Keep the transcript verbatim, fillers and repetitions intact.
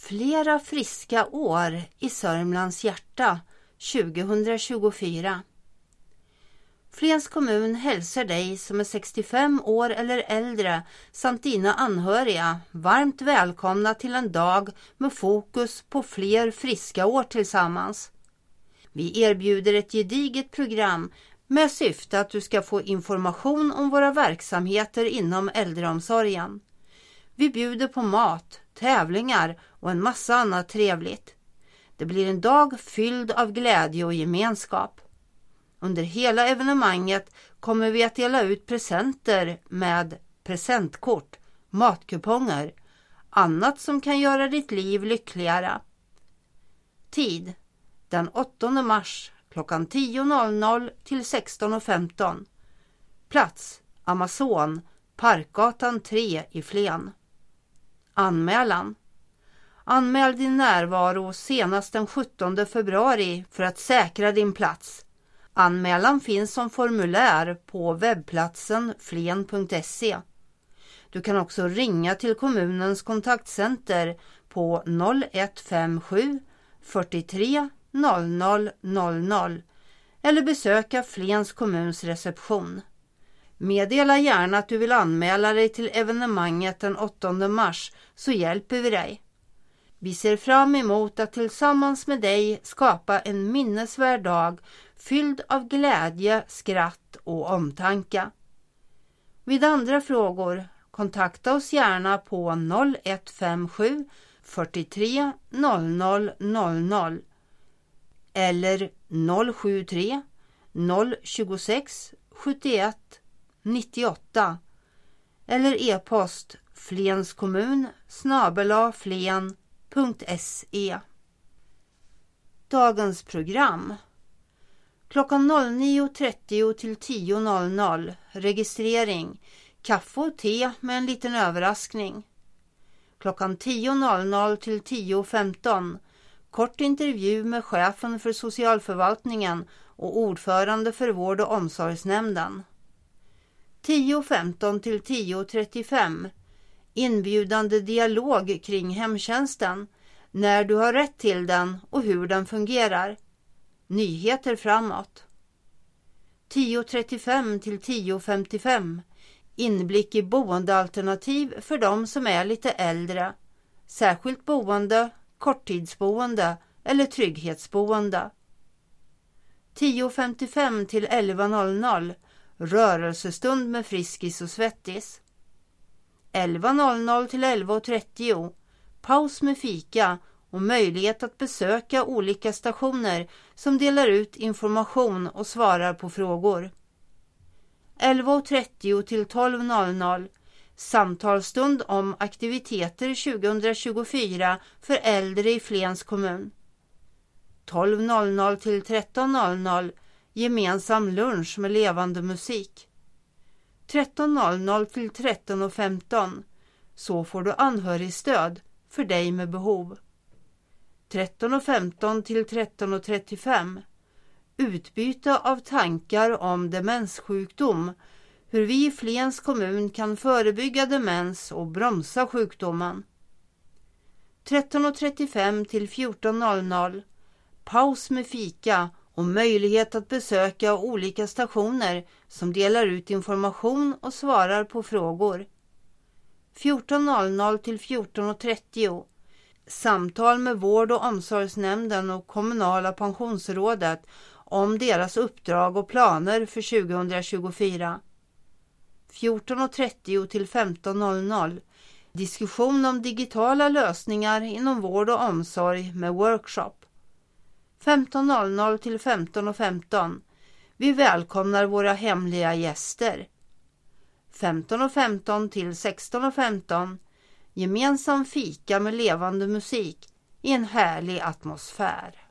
Flera friska år i Sörmlands hjärta tjugohundratjugofyra. Flens kommun hälsar dig som är sextiofem år eller äldre samt dina anhöriga varmt välkomna till en dag med fokus på fler friska år tillsammans. Vi erbjuder ett gediget program med syfte att du ska få information om våra verksamheter inom äldreomsorgen. Vi bjuder på mat, tävlingar och en massa annat trevligt. Det blir en dag fylld av glädje och gemenskap. Under hela evenemanget kommer vi att dela ut presenter med presentkort, matkuponger, annat som kan göra ditt liv lyckligare. Tid: den åttonde mars klockan tio till sexton femton. Plats: Amazon, Parkgatan tre i Flen. Anmälan: anmäl din närvaro senast den sjuttonde februari för att säkra din plats. Anmälan finns som formulär på webbplatsen flen punkt se. Du kan också ringa till kommunens kontaktcenter på noll ett fem sju fyrtiotre noll noll noll noll eller besöka Flens kommuns reception. Meddela gärna att du vill anmäla dig till evenemanget den åttonde mars så hjälper vi dig. Vi ser fram emot att tillsammans med dig skapa en minnesvärd dag fylld av glädje, skratt och omtanke. Vid andra frågor, kontakta oss gärna på noll ett fem sju fyrtiotre noll noll noll noll eller noll sju tre noll tjugosex sjuttioett nittioåtta eller e-post flenskommun snabel-a flen punkt se. Dagens program: klockan nio trettio till tio registrering, kaffe och te med en liten överraskning. Klockan tio till tio femton kort intervju med chefen för socialförvaltningen och ordförande för vård- och omsorgsnämnden. tio femton till tio trettiofem inbjudande dialog kring hemtjänsten, när du har rätt till den och hur den fungerar. Nyheter framåt. tio trettiofem till tio femtiofem inblick i boendealternativ för de som är lite äldre, särskilt boende, korttidsboende eller trygghetsboende. tio femtiofem till elva rörelsestund med Friskis och Svettis. elva till elva trettio paus med fika och möjlighet att besöka olika stationer som delar ut information och svarar på frågor. elva trettio till tolv samtalsstund om aktiviteter tjugohundratjugofyra för äldre i Flens kommun. tolv till tretton gemensam lunch med levande musik. tretton till tretton femton så får du anhörigstöd för dig med behov. tretton femton till tretton trettiofem utbyte av tankar om demenssjukdom, hur vi i Flens kommun kan förebygga demens och bromsa sjukdomen. tretton trettiofem till fjorton paus med fika och möjlighet att besöka olika stationer som delar ut information och svarar på frågor. fjorton till fjorton trettio samtal med vård- och omsorgsnämnden och kommunala pensionsrådet om deras uppdrag och planer för tjugohundratjugofyra. fjorton trettio till femton diskussion om digitala lösningar inom vård och omsorg med workshop. femton till femton femton vi välkomnar våra hemliga gäster. femton femton till sexton femton gemensam fika med levande musik i en härlig atmosfär.